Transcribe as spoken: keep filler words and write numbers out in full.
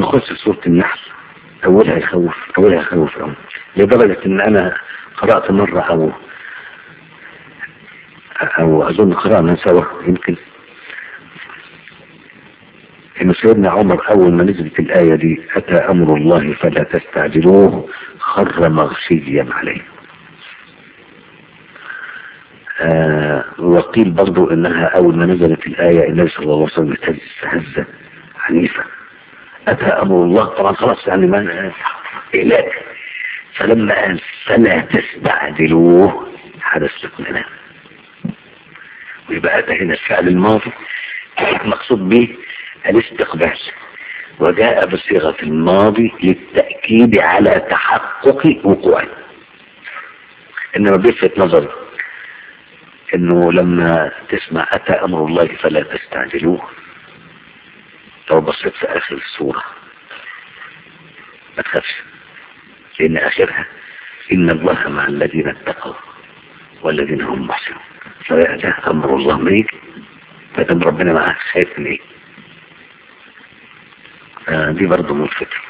يخص سورة النحل أولها يخوف أولها يخوف أوي، لدرجة إن أنا قرأت مرة أو أو أظن قرأنا سوا يمكن إن سيدنا عمر أول ما نزلت الآية دي أتى أمر الله فلا تستعجلوه خر مغشيا عليه. آه وقيل برضو إنها أول ما نزلت الآية النبي صلى الله عليه وسلم اهتز هزة عنيفة. أتى أمر الله طبعا خلاص يعني ما إلاك، فلما قال فلا تستعجلوه حدث اطمئنان. ويبقى أتى هنا الفعل الماضي مقصود به الاستقبال، وجاء بصيغة الماضي للتأكيد على تحقق وقوعه. إنما بيلفت نظري إنه لما تسمع أتى أمر الله فلا تستعجلوه، لو بصيت في آخر السورة ما تخافش، لأن آخرها إن الله مع الذين اتقوا والذين هم محسنون. فأتى أمر الله ميك فدم ربنا معاه خايف من إيه؟ آه دي برضه ملفتة.